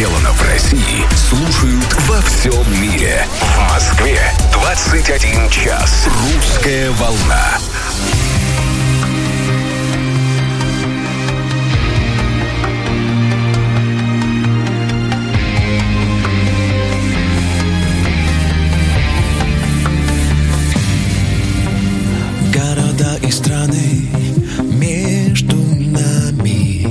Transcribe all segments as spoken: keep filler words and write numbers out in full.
сделано в России, слушают во всем мире. В Москве двадцать один час. Русская волна. Города и страны между нами,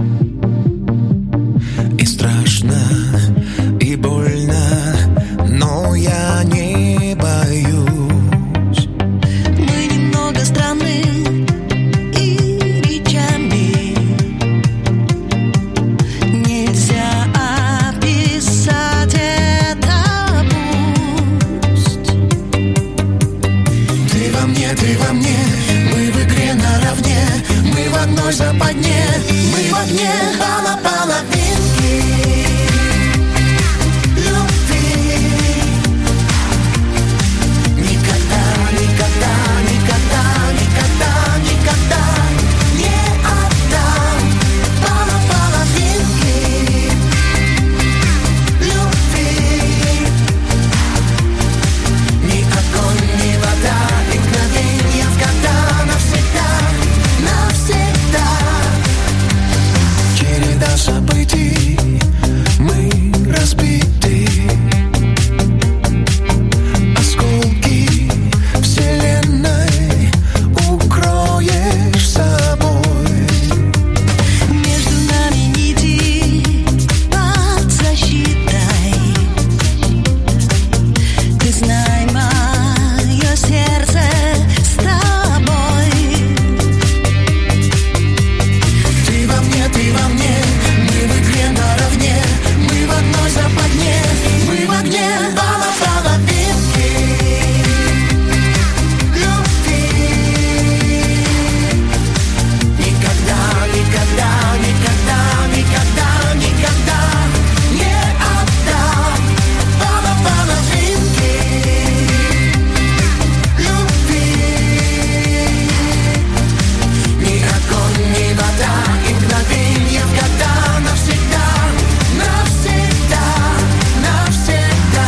и страшно, и больно, но я не боюсь. Мы немного странны и речами нельзя описать это пусть. Ты во мне, ты во мне, мы в игре наравне, мы в одной западне, мы в огне пала половинки любви. Никогда, никогда, никогда, никогда, никогда не отдам пала половинки любви. Ни огонь, ни вода, ни мгновенья взгляда навсегда, навсегда. Череда событий, мы разбиты, осколки вселенной укроешь собой. Между нами нити под защитой. Ты знай, мое сердце с тобой. Ты во мне, ты во мне, мы в игре наравне, мы в одной западне, мы в огне пала половинки любви. Никогда, никогда, никогда, никогда, никогда не отдам пала половинки любви. Ни огонь, ни вода, и мгновенья взгляда навсегда, навсегда, навсегда.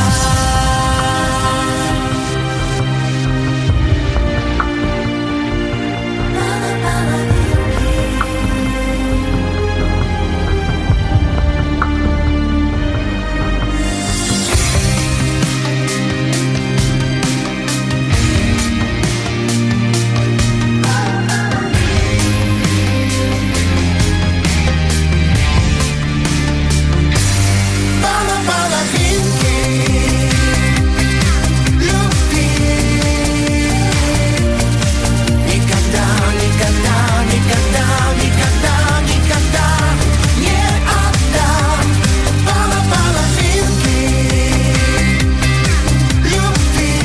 Пала половинки любви. Никогда, никогда, никогда, никогда, никогда не отдам пала половинки любви.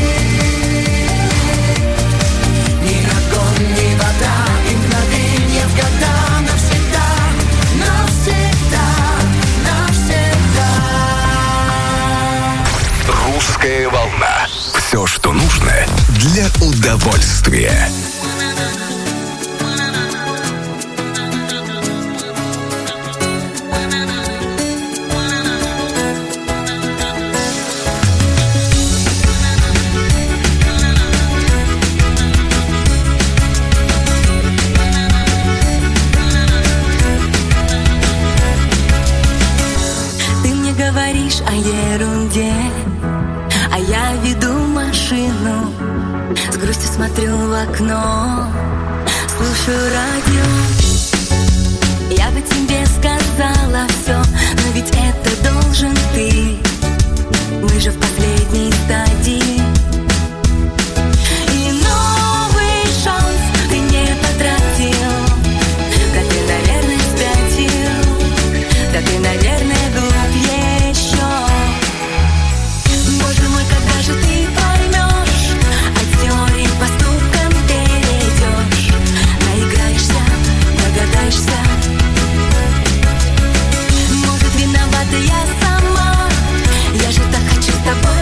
Ни огонь, ни вода, и мгновенья взгляда навсегда, навсегда, навсегда. Русская волна. Все, что нужно для удовольствия. Ты мне говоришь о ерунде, а я веду машину. С грустью смотрю в окно, слушаю радио. Я бы тебе сказала все, но ведь это должен ты. Мы же в последней стадии. И новый шанс ты не потратил. Да ты, наверное, спятил. Да ты, наверное, глуп еще. Боже мой, когда же ты поймешь, от теории к поступкам перейдешь. Наиграешься, догадаешься. Может, виновата я сама. Я же так хочу с тобой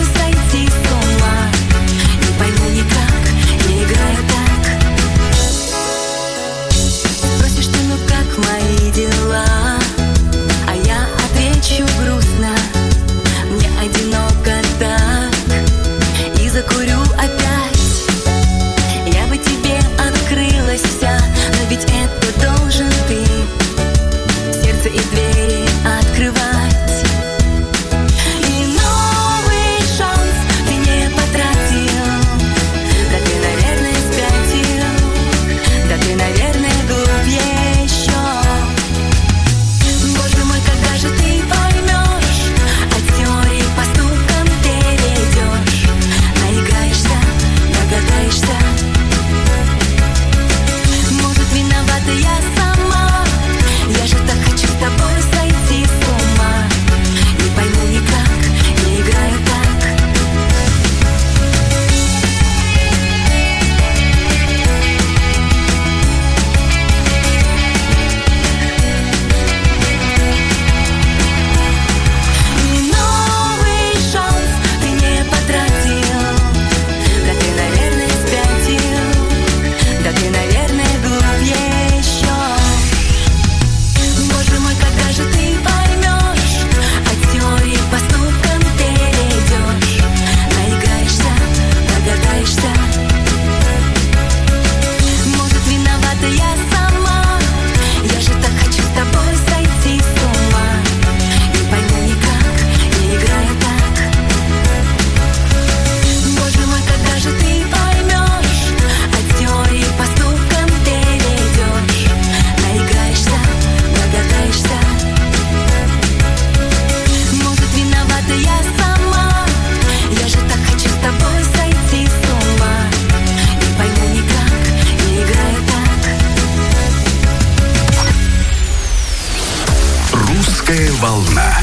Русская волна.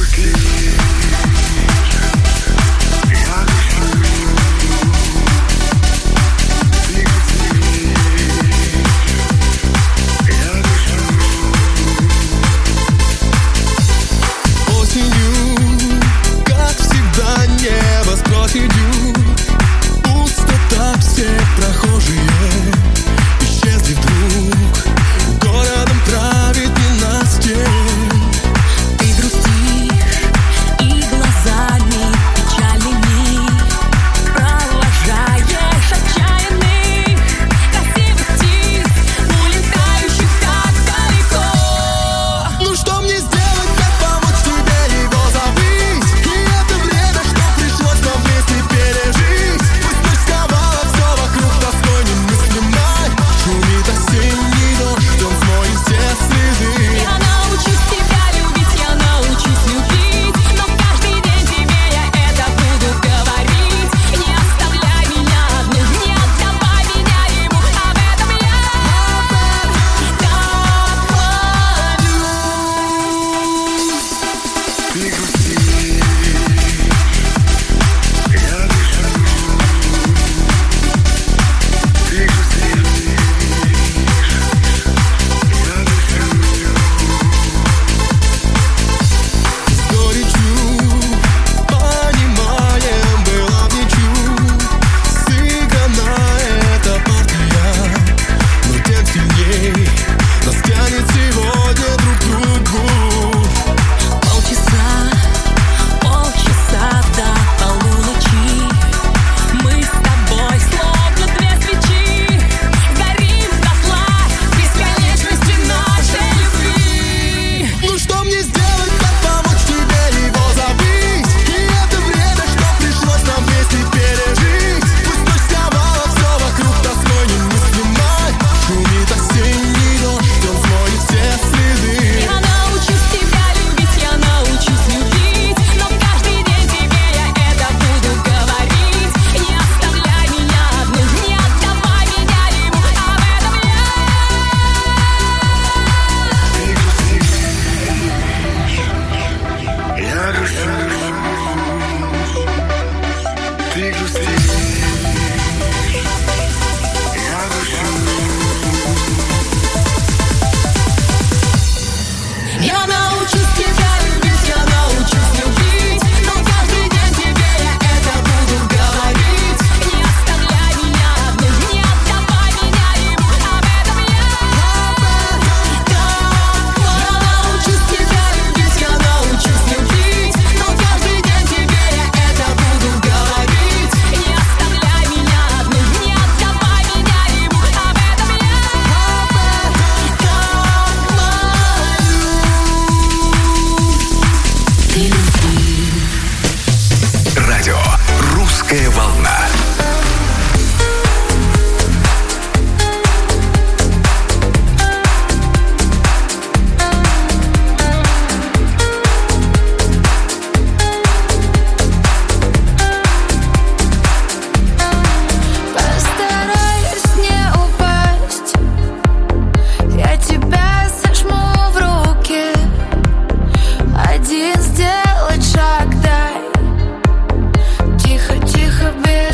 Небо с проседью, пустота, все прохожие исчезли вдруг, городом правит ненастье. Ты грустишь и глазами печальными провожаешь отчаянных красивых птиц, улетающих так далеко. Ну что мне сделать, как помочь тебе его забыть? И это время, что пришлось нам вместе пережить. Пусть ночь сковала все вокруг тоской немыслимой. Шумит осенний дождь, он смоет все следы. Я научусь тебя любить, я научусь любить, но каждый день тебе я это буду говорить. Не оставляй меня одну, не отдавай меня ему, об этом я так молюсь. Ты грустишь, я дышу. Ты грустишь, я дышу. С горечью понимаем, была в ничью сыграна эта партия, но тем сильней нас тянет сегодня друг к другу. Полчаса, полчаса до полуночи мы с тобой словно две свечи горим дотла в бесконечности нашей любви. Ну что мне сделать, как помочь тебе его забыть? И это время, что пришлось нам вместе пережить. Пусть ночь сковала все вокруг тоской немыслимой. Шумит осенний дождь, он смоет все следы. Я научусь тебя любить, я научусь любить, но каждый день тебе я это буду говорить. Не оставляй меня одну, не отдавай меня ему, об этом я Я грущу, ты грустишь, я грущу. Я научусь тебя любить, я научусь любить, но каждый день тебе я это буду говорить. Не оставляй меня одну, не отдавай меня ему, об этом я так молюсь. Я научусь тебя любить, я научусь любить, но каждый день тебе я это буду говорить. Не оставляй меня одну, не отдавай меня ему, об этом я так молюсь. Ты любишь. Радио «Русская волна». Постараюсь не упасть, я тебя сожму в руки. Один сделать шаг дай, тихо-тихо без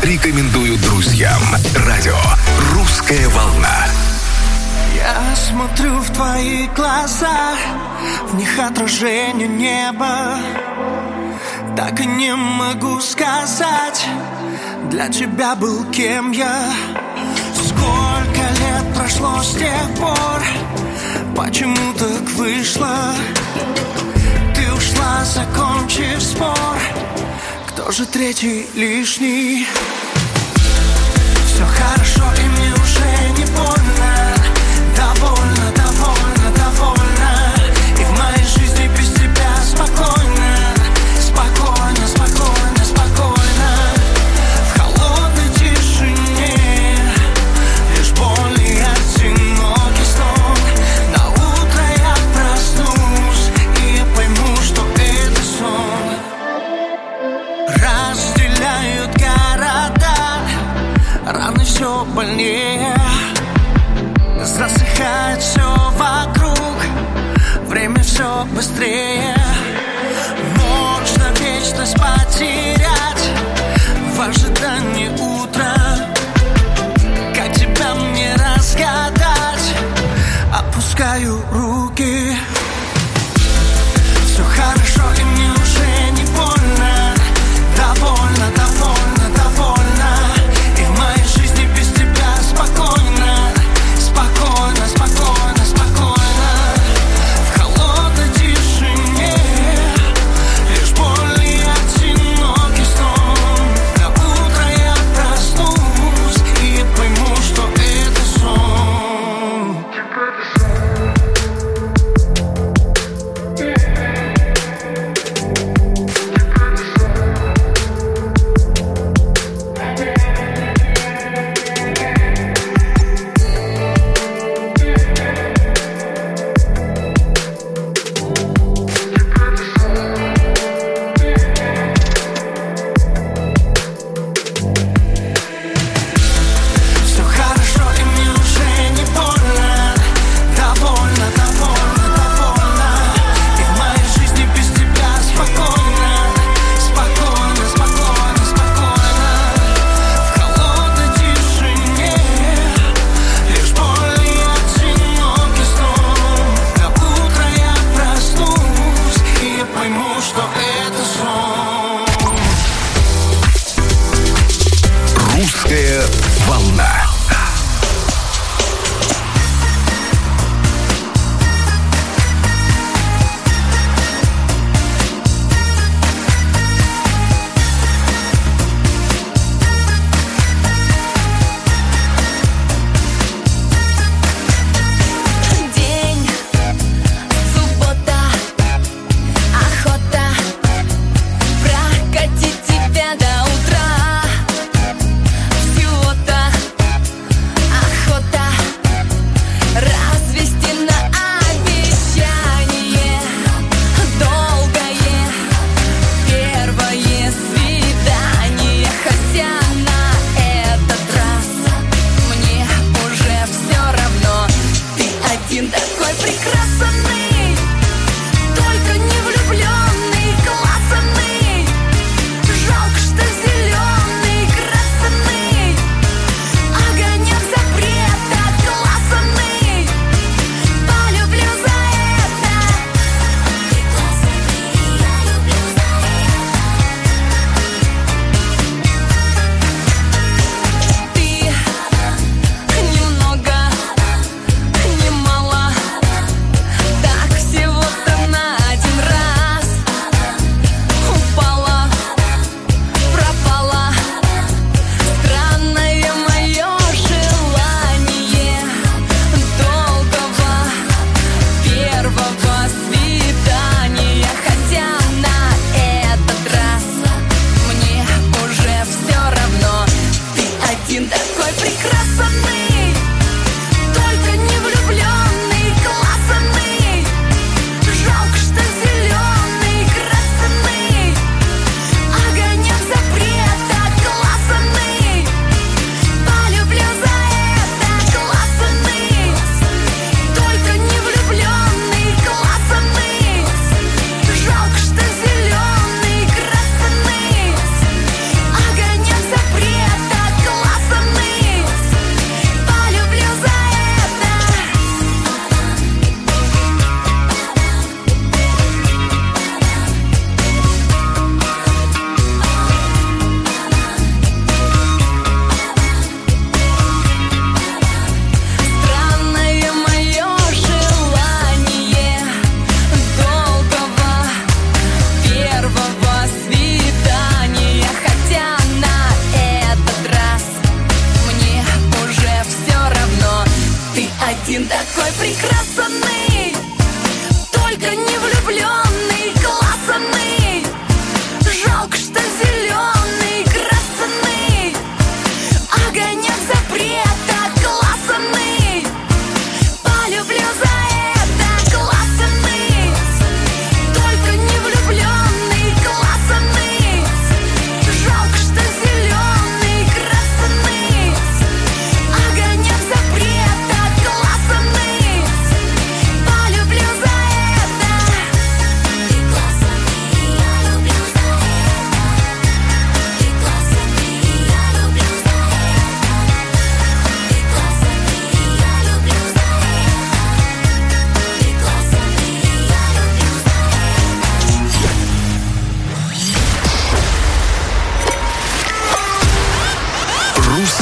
рекомендую друзьям. Радио «Русская волна». Я смотрю в твои глаза, в них отражение неба. Так и не могу сказать, для тебя был кем я. Сколько лет прошло с тех пор, почему так вышло? Ты ушла, закончив спор, кто же третий лишний? Все хорошо и мне уже не больно. Довольно, довольно, довольно. И в моей жизни без тебя спокойно. Спокойно, спокойно, спокойно. В холодной тишине лишь боль и одинокий сон. На утро я проснусь и пойму, что это сон. Разделяют города, раны все больнее. Засыхает все вокруг, время все быстрее. Можно вечность потерять в ожидании утра. Как тебя мне разгадать? Опускаю руки. Все хорошо и мне уже не больно. Довольно, довольно, довольно. И в моей жизни без тебя спокойно. Спокойно, спокойно, спокойно. В холодной тишине лишь боль и одинокий сон. На утро я проснусь и пойму, что это сон. Все хорошо и мне уже не больно. Довольно, довольно, довольно. И в моей жизни без тебя спокойно. Спокойно, спокойно, спокойно. В холодной тишине лишь боль и одинокий сон. На утро я проснусь и пойму, что это сон. «Русская волна». День, суббота, охота.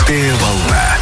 Русская волна.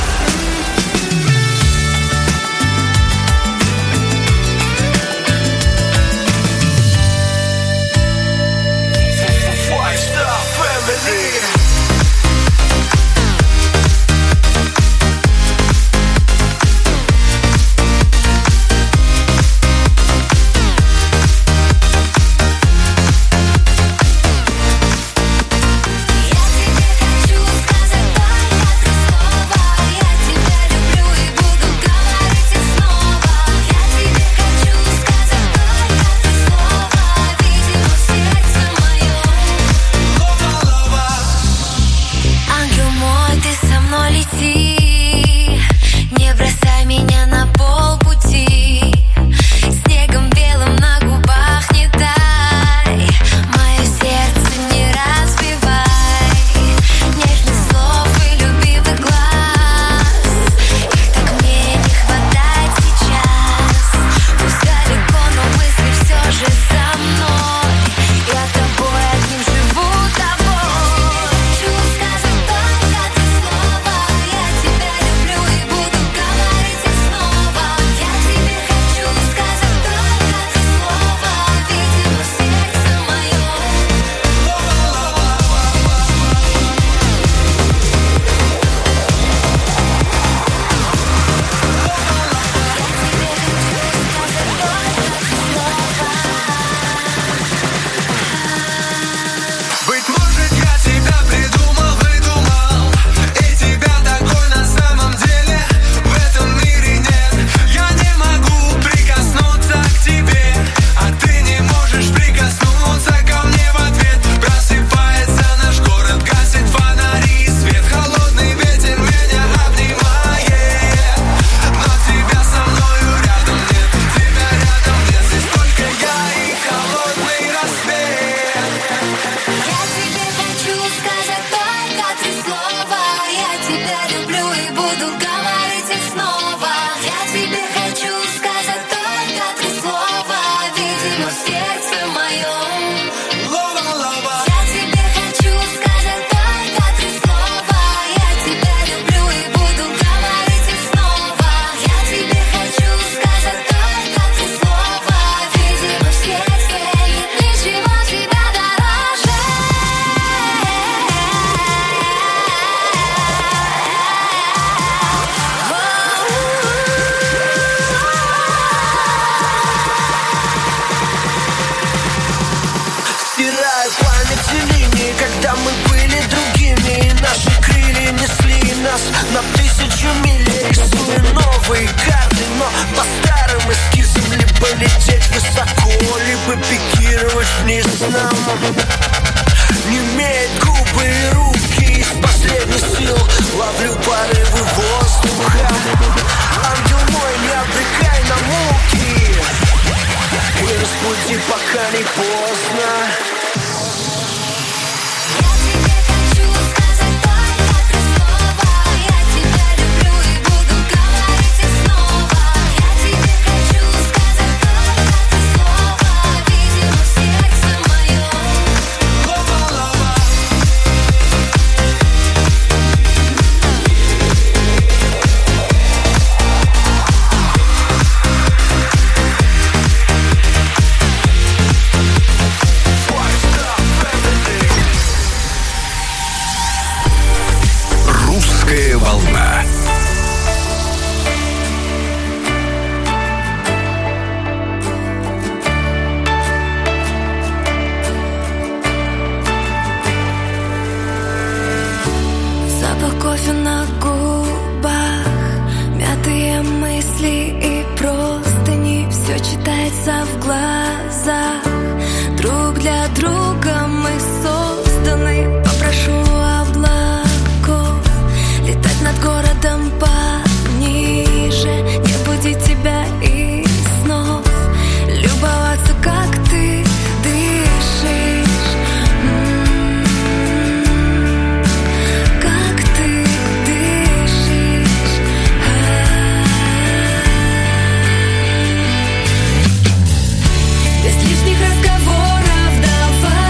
Без лишних разговоров давай.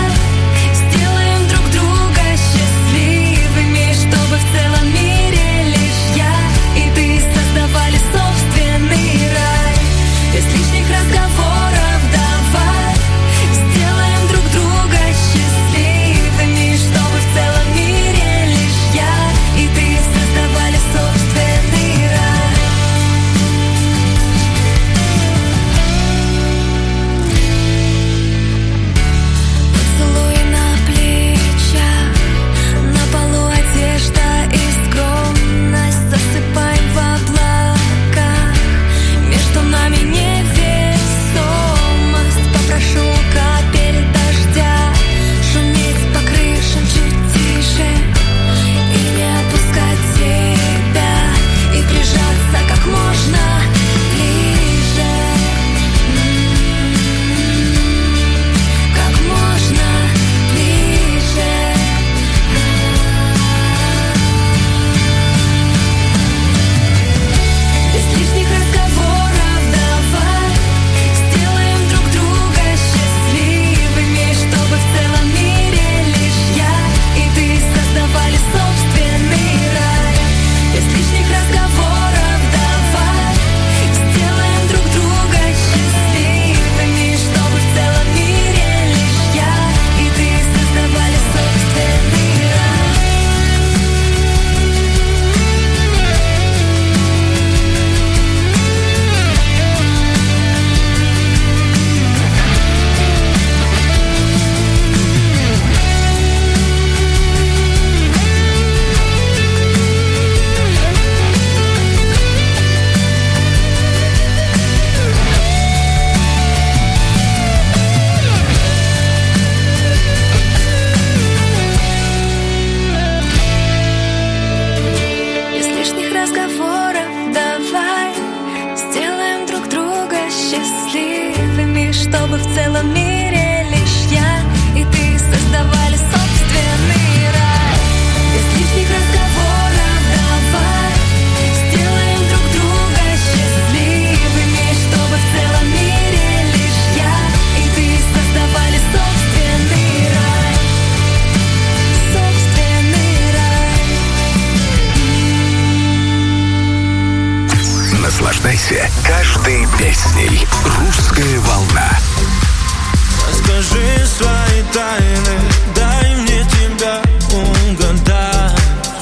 Наслаждайся каждой песней. «Русская волна». Расскажи свои тайны, дай мне тебя угадать.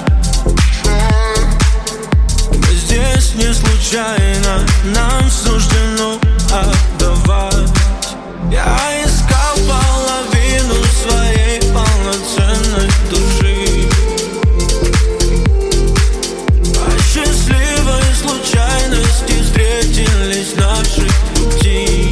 Мы здесь не случайно, нам суждено отдавать. Я искал половину своей полноценной души. По счастливой случайности встретились наши пути.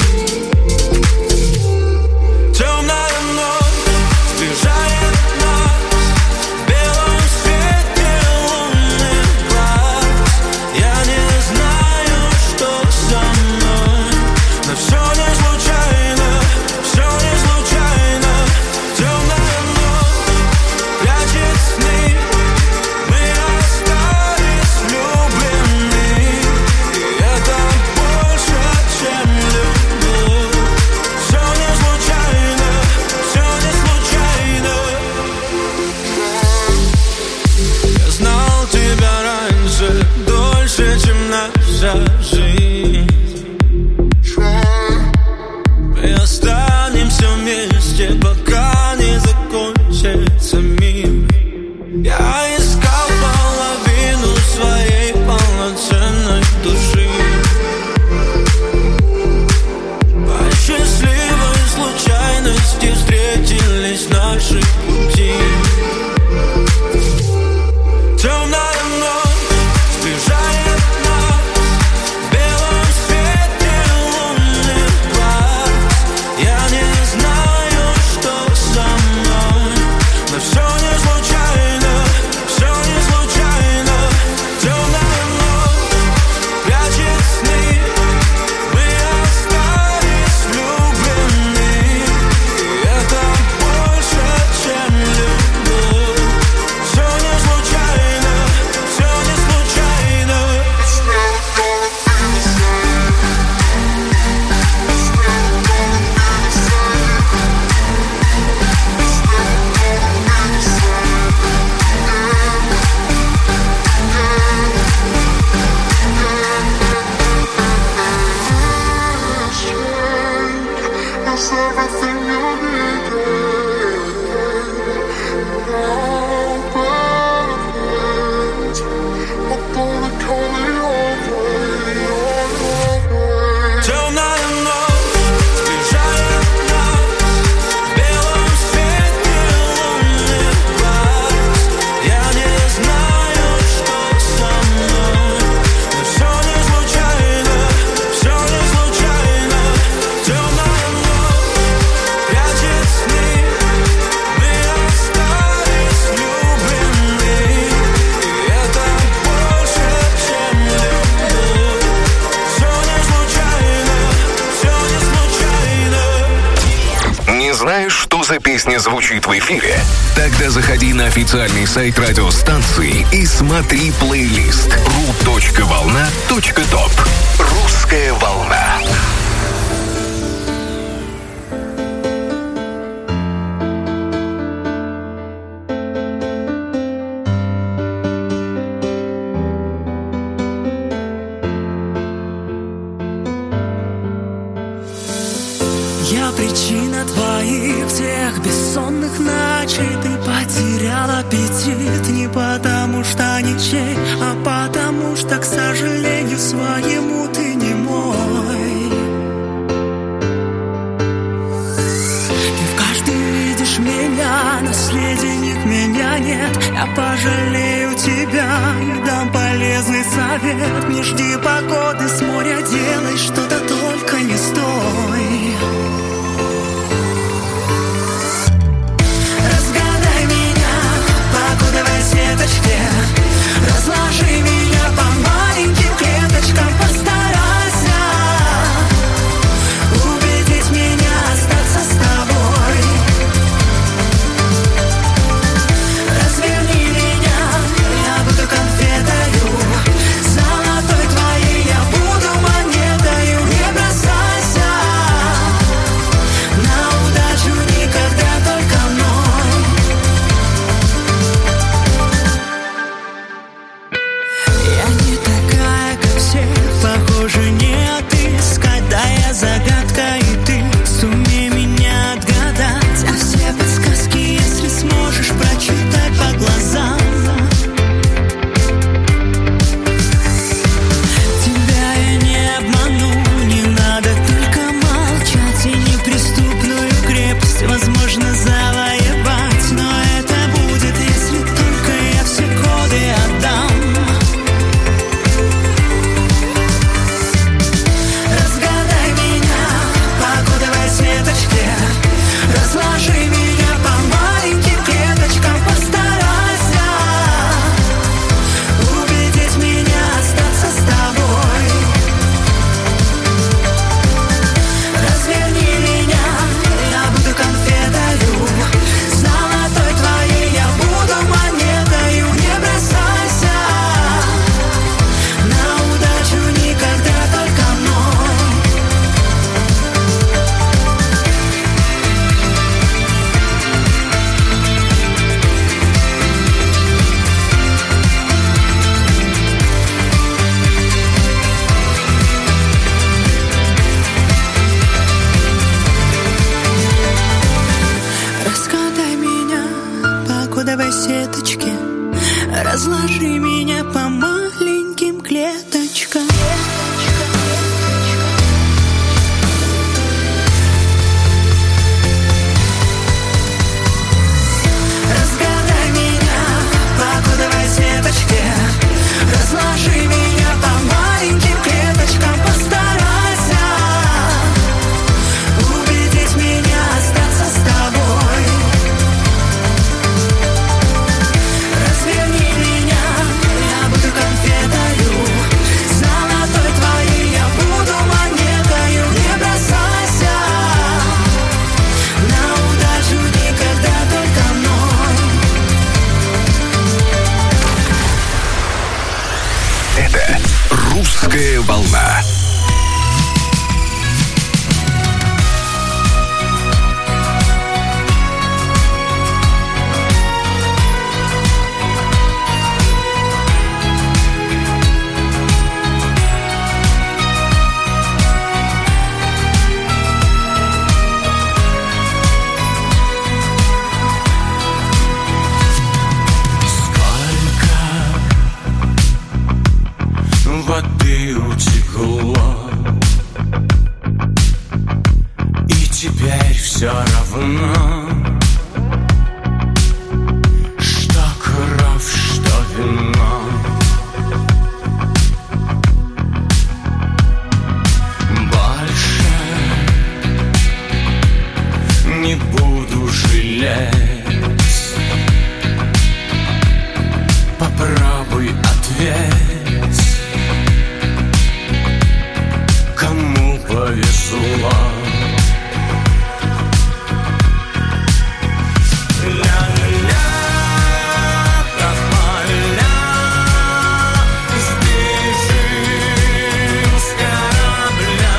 Темная ночь сближает нас в белом свете лунных глаз. Я не знаю, что со мной, но все не случайно, все не случайно. Темная ночь прячет сны, мы остались влюблены, и это больше, чем любовь. Все не случайно, все не случайно. Я знал тебя раньше, дольше, чем наша жизнь. Мы останемся вместе, пока не закончится мир. Я искал половину своей полноценной души. По счастливой случайности встретились наши пути. Темная ночь сближает нас в белом свете лунных глаз. Я не знаю, что со мной, но все не случайно, все не случайно. Темная ночь прячет сны, мы остались влюблены, и это больше, чем любовь. Все не случайно, все не случайно. It's everything you needed. Now perfect. I'm gonna call it over, over. Темная ночь сближает нас в белом свете лунных глаз. Я не знаю, что со мной, но все не случайно, все не случайно. Темная ночь прячет сны, мы остались влюблены, и это больше, чем любовь. Все не случайно, все не случайно. Не знаешь, что за песня звучит в эфире? Тогда заходи на официальный сайт радиостанции и смотри плейлист ру точка волна точка топ. «Русская волна». Я причина твоих всех бессонных ночей. Ты потерял аппетит не потому что ничей, а потому что, к сожалению, своему ты не мой. Ты в каждом видишь меня, но среди них меня нет. Я пожалею тебя и дам полезный совет. Не жди погоды с моря, делай что-то, только не стой. Разгадай меня по кодовой сеточке. Разложи меня по маленьким клеточкам. Постарайся убедить меня остаться с тобой. Разверни меня, я буду конфетою золотой твоей, я буду монетою. Не бросайся Разложи меня по маленьким клеточкам. Разгадай меня по кодовой сеточке. Разложи меня по маленьким клеточкам. Постарайся убедить меня остаться с тобой. Разверни меня, я буду конфетою, золотой твоей я буду монетою. Не бросайся на удачу никогда, только мной. Это «Русская волна». Воды утекло, и теперь все равно, что кровь, что вино. Больше не буду жалеть. Попробуй ответь, кому повезло. Ля-ля-ля, тополя, сбежим с корабля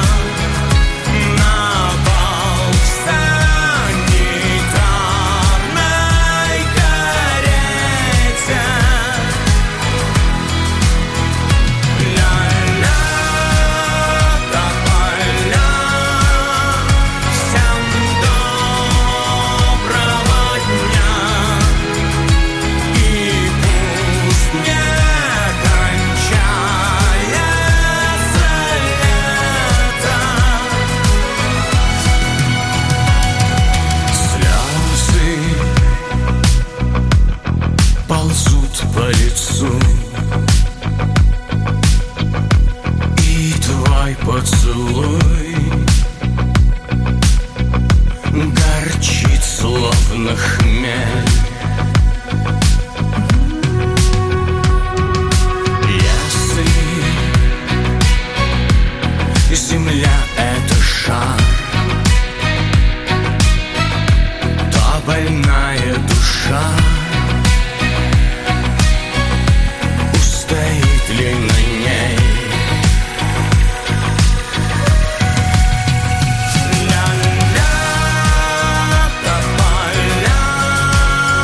на бал в санитарной карете. Ля-ля, тополя, всем доброго дня. И пусть не кончается лето. Слезы ползут по лицу, и твой поцелуй горчит, словно хмель. Если земля — это шар, то больная душа устоит ли на ней? Ля-ля, тополя,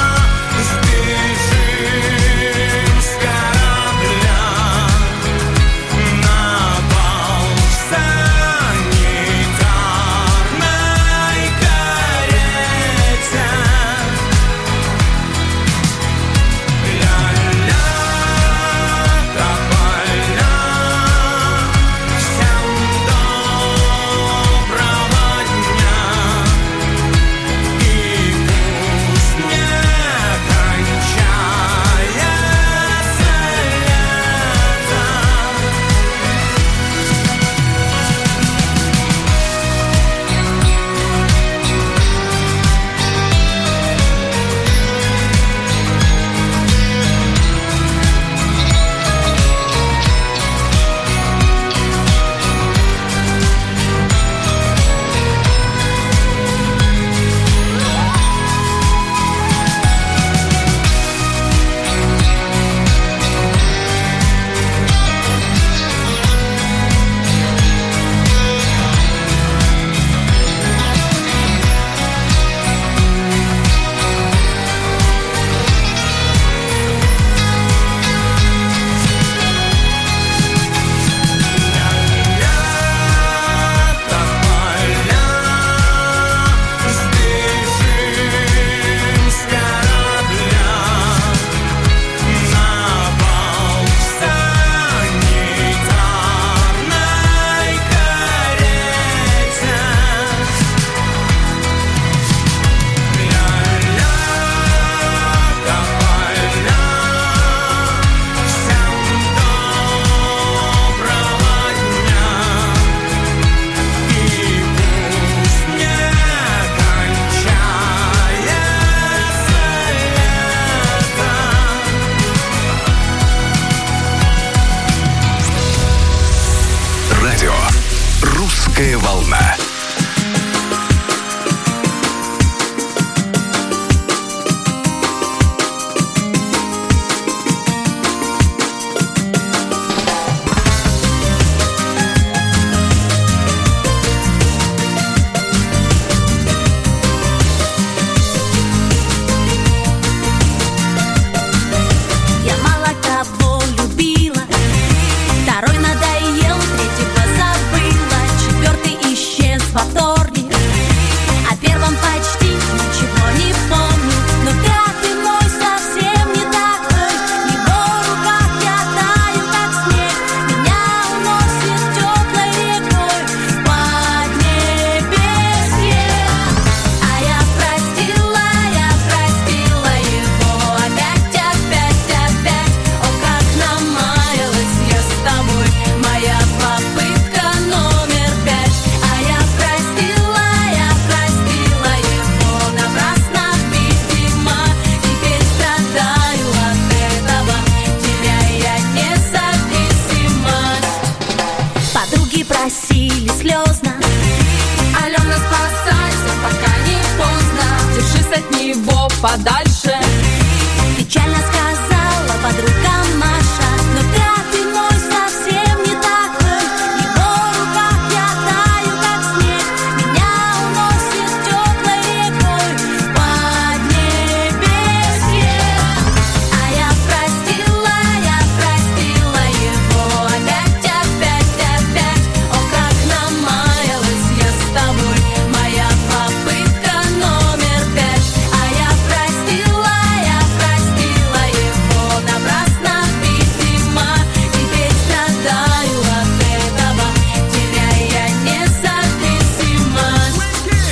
подальше. Печально сказала подруга Маша, но пятый мой совсем не такой. В его руках я таю, как снег, меня уносит теплой рекой в поднебесье. А я простила, я простила его опять, опять, опять. О, как намаялась я с тобой, моя попытка номер пять. А я простила, я простила его напрасно, видимо. Теперь страдаю от этого, теряя независимость.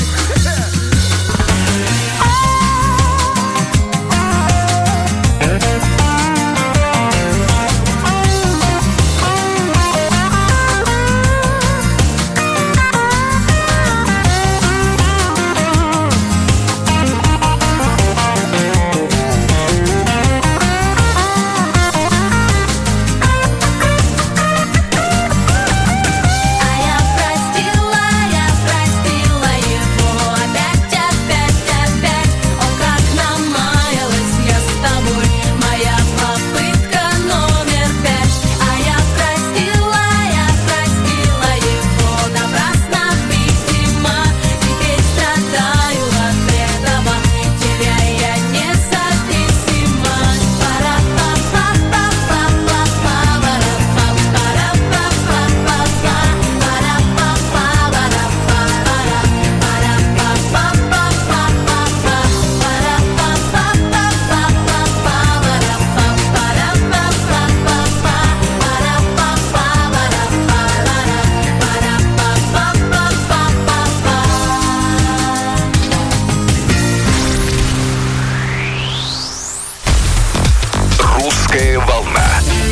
А я простила, я простила его опять, опять, опять. О, как намаялась я с тобой, моя попытка номер пять. А я простила, я простила его напрасно, видимо. Теперь страдаю от этого, теряя независимость. Русская волна.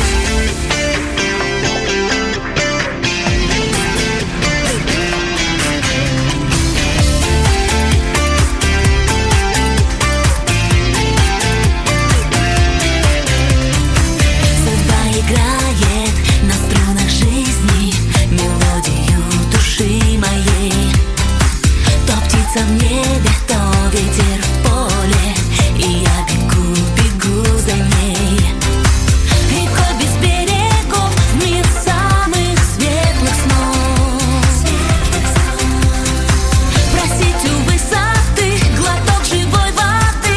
Судьба играет на струнах жизни мелодию души моей. То птица в небе, то ветер в поле, и я бегу, бегу за ней. Рекой без берегов в мир самых светлых снов. Просить у высоты глоток живой воды.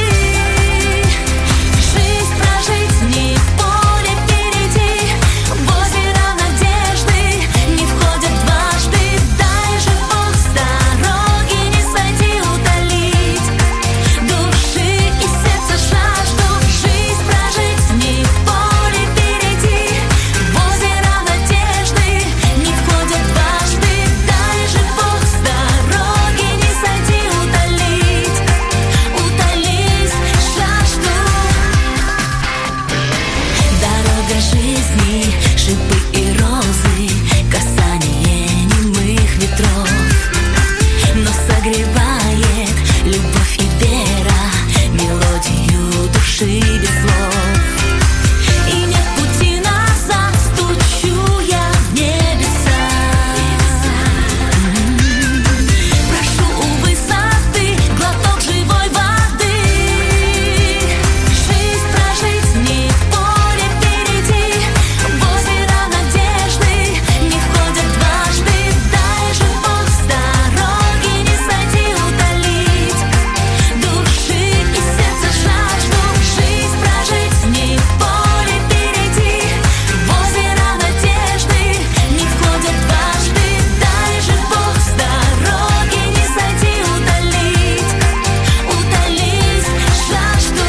Жизнь прожить не в поле впереди. В озеро надежды не входят дважды. Дай же Бог с дороги не сойти, утолить души и сердца жажду. Жизнь прожить не в поле впереди. В озеро надежды не входят дважды. Дай же Бог с дороги не сойти, утолить, утолить жажду. Дорога жизни, шипы и розы, касание немых ветров. Но согревает любовь и вера, мелодию души без слов. И нет пути назад, стучу я в небеса. Прошу у высоты глоток живой воды. Жизнь прожить не в поле впереди. В озеро надежды не входят дважды. Дай же Бог с дороги не сойти, утолить души и сердца жажду. Жизнь прожить не в поле впереди. В озеро надежды не входят дважды. Дай же Бог с дороги не сойти, утолить, утолить жажду.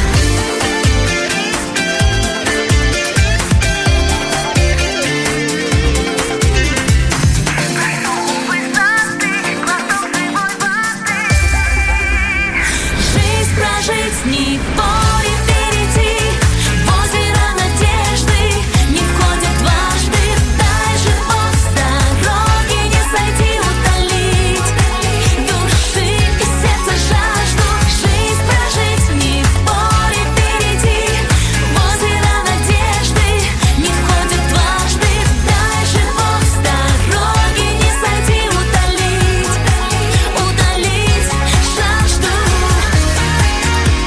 Жизнь прожить не в поле впереди. В озеро надежды не входят дважды. Дай же Бог с дороги не сойти, утолить души и сердца жажду. Жизнь прожить не в поле впереди. В озеро надежды не входят дважды. Дай же Бог с дороги не сойти, утолить, утолить жажду.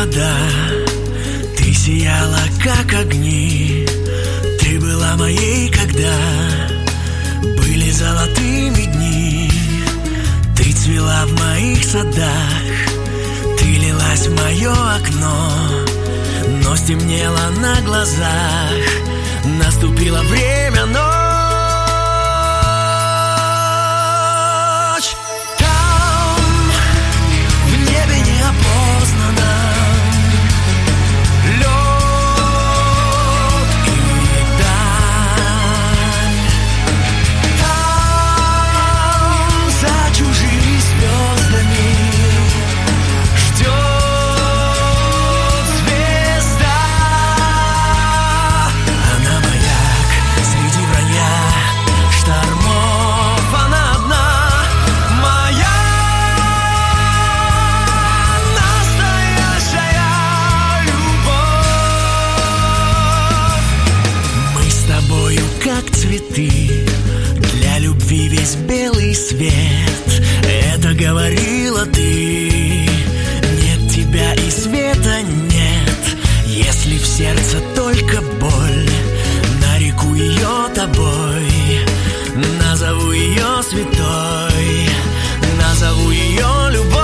вода, ты сияла, как огни. Ты была моей, когда были золотыми дни. Ты цвела в моих садах, ты лилась в мое окно, но стемнело на глазах. Наступило время ночь. Там в небе неопознанно лед и даль. Там за чужими звездами ждет звезда. Она маяк среди вранья штормов. Она одна моя настоящая любовь. Мы с тобою как цветы, для любви весь белый свет. Это говорила ты. Нет тебя и света нет. Если в сердце только боль, нареку ее тобой. Назову ее святой, назову ее любовь.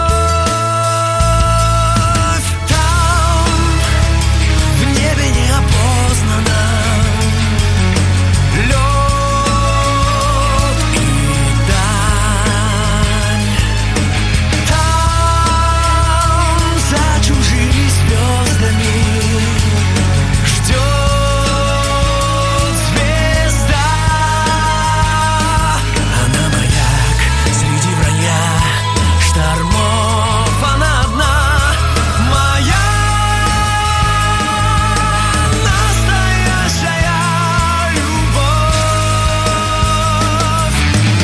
Там в небе неопознанно лед и даль. Там за чужими звездами ждет звезда. Она маяк среди вранья штормов. Она одна моя настоящая любовь.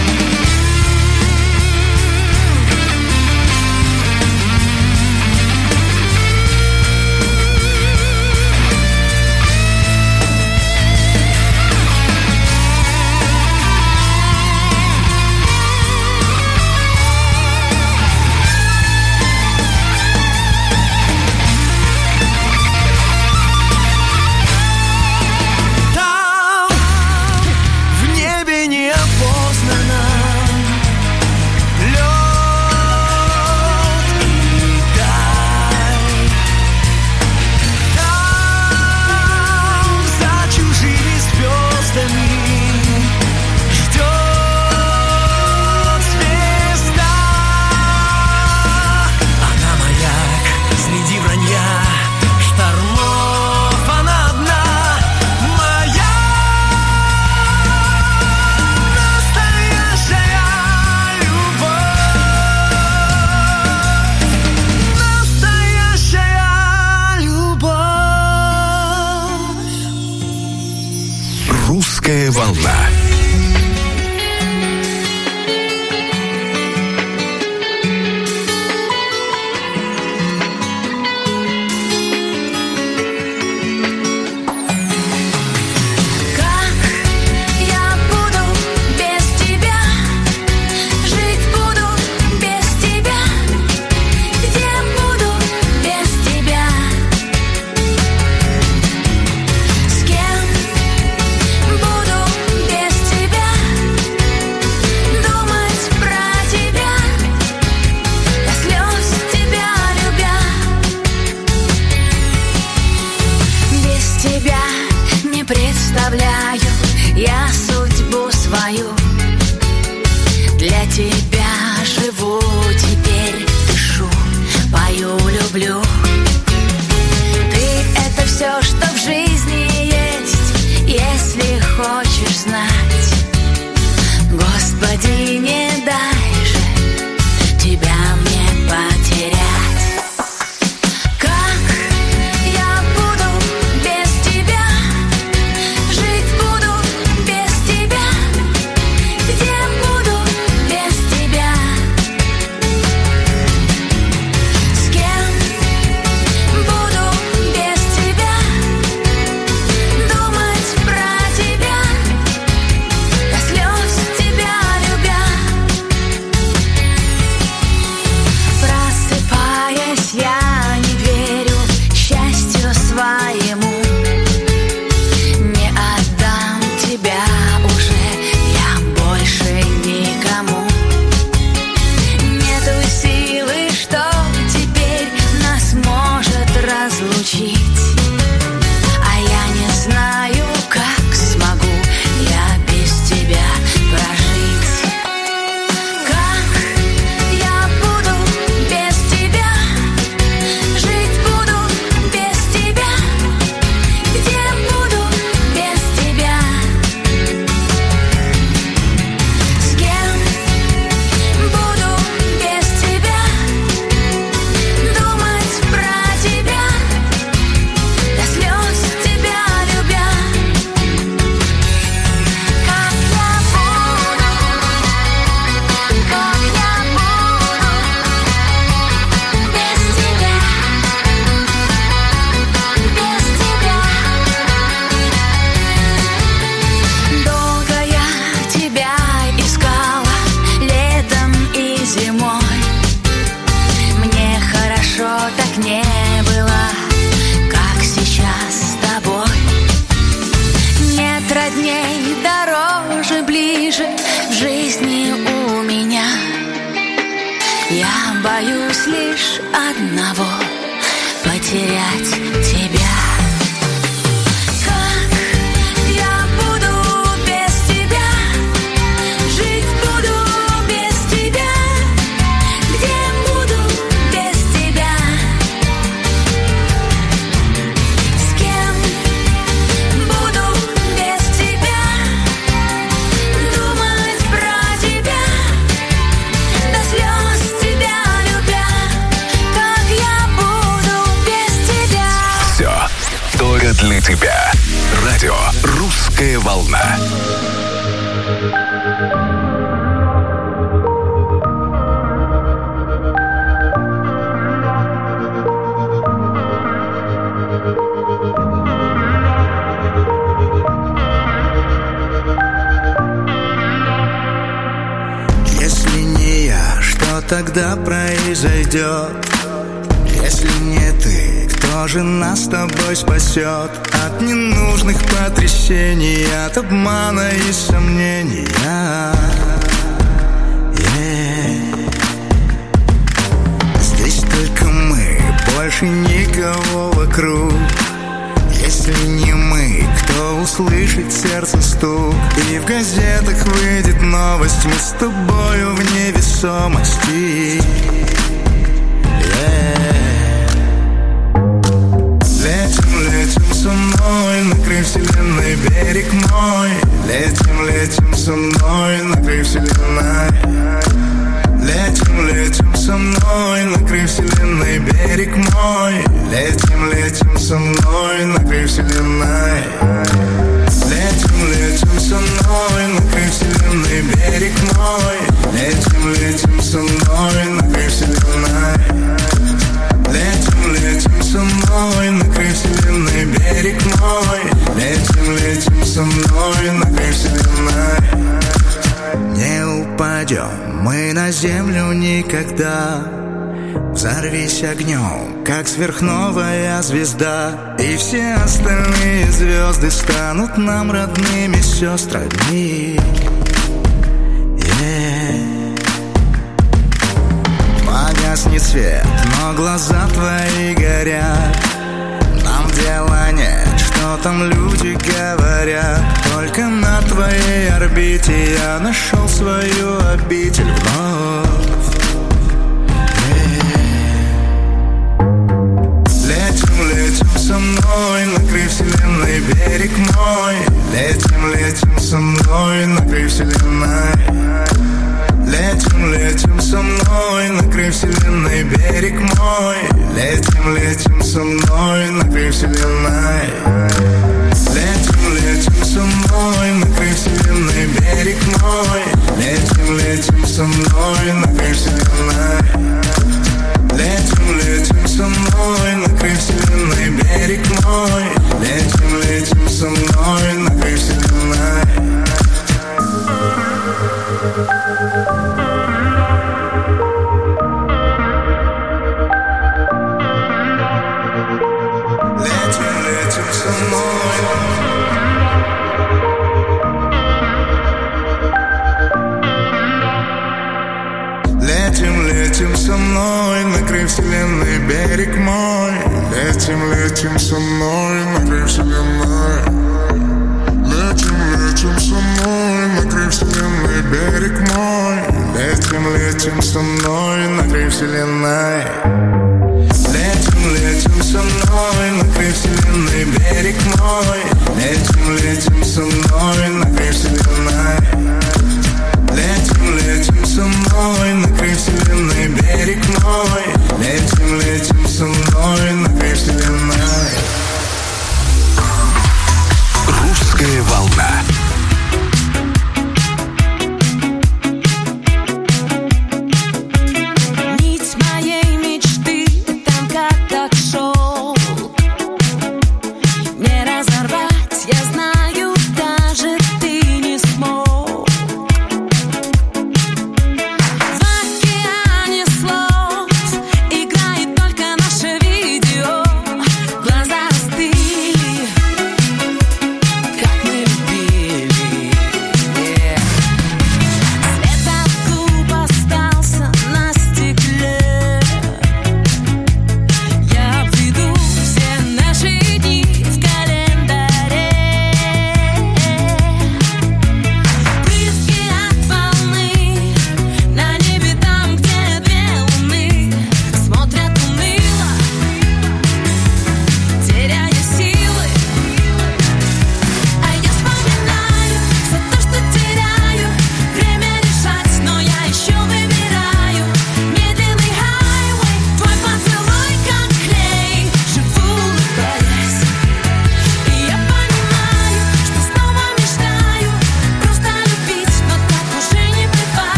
Там в небе неопознанно лед и даль. Там за чужими звездами ждет звезда. Она маяк среди вранья штормов. Она одна моя настоящая любовь. Настоящая любовь. Русская волна. Как я буду без тебя, жить буду без тебя, где буду без тебя, с кем буду без тебя, думать про тебя, до слез тебя любя. Без тебя не представляю я судьбу свою. Для тебя живу теперь, дышу, пою, люблю. Ты — это все, что в жизни есть, если хочешь знать. Господи, не дай же тебя мне потерять. Как я буду без тебя, жить буду без тебя, где буду без тебя, боюсь лишь одного — потерять тебя. Для тебя. Радио «Русская волна». Если не я, что тогда произойдет? Если не ты, кто же нас с тобой спасет от ненужных потрясений, от обмана и сомнения? Yeah. Здесь только мы, больше никого вокруг. Если не мы, кто услышит сердце стук? И в газетах выйдет новость: мы с тобою в невесомости. Yeah. Летим, летим со мной на край вселенной, берег мой. Летим, летим со мной на край вселенной. Летим, летим со мной на край вселенной, берег мой. Летим, летим со мной на край вселенной. Летим, летим со мной на край вселенной, берег мой. Летим, летим со мной на край вселенной. Летим, летим со мной на край вселенной, берег мой. Летим, летим со мной на край вселенной. Не упадем мы на землю никогда. Взорвись огнем, как сверхновая звезда, и все остальные звезды станут нам родными сестрами. Yeah. Погаснет свет, но глаза твои горят. Нам дела нет, что там люди говорят. Только на твоей орбите я нашел свою обитель вновь. Летим, летим со мной на край вселенной, берег мой. Летим, летим со мной на край вселенной. Летим, летим со мной на край вселенной, берег мой. Летим, летим со мной на край вселенной. Летим, летим со мной на край вселенной, берег мой. Летим, летим со мной на край вселенной. Летим, летим со мной на край вселенной, берег мой. Летим, летим со мной на край вселенной. Летим, летим со мной. Летим, летим со мной на край вселенной, берег мой. Летим, летим со мной на край вселенной. Летим, летим со мной на край вселенной, берег мой. Летим, летим со мной на край вселенной. Летим, летим со мной на край вселенной, берег мой. Летим, летим со мной на край вселенной.